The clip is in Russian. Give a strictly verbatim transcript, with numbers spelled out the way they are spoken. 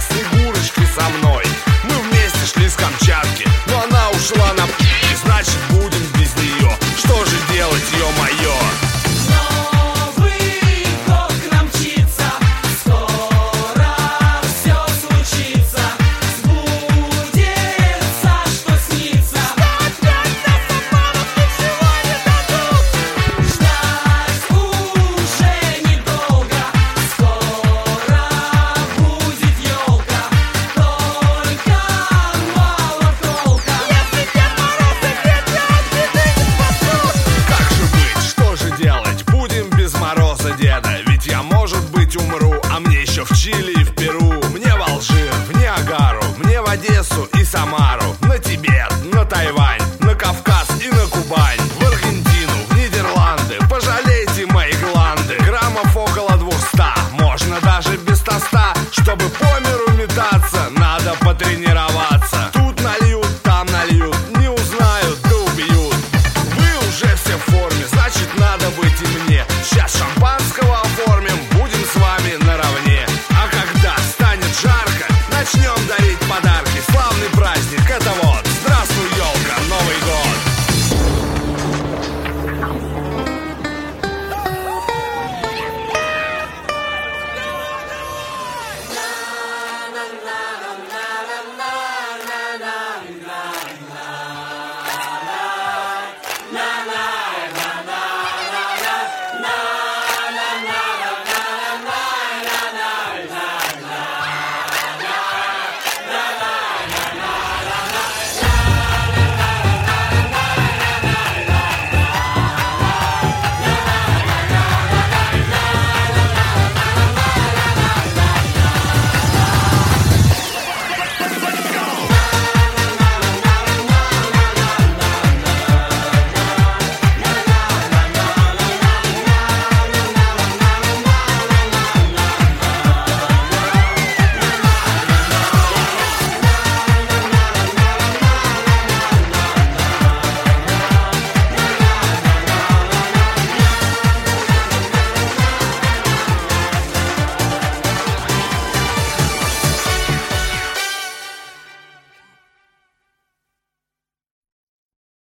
Снегурочкой со мной. Мы вместе шли с Камчатки, но она ушла на п***, значит будем без нее. Что же делать, ё-моё? Новый год к нам мчится, скоро все случится, сбудется, что снится. Опять нас обманут, ничего не дадут. Ждать уже недолго, скоро будет елка, только мало толка. Если Дед Мороз и дети от беды не спасут. Как же быть, что же делать? Будем без Мороза деда. Ведь я, может быть, умру, а мне еще в Чили и в Перу. Мне в Алжир, в Ниагару, мне в Одессу и Самару, на Тибет, на Тайвань, на Кавказ и на Кубань.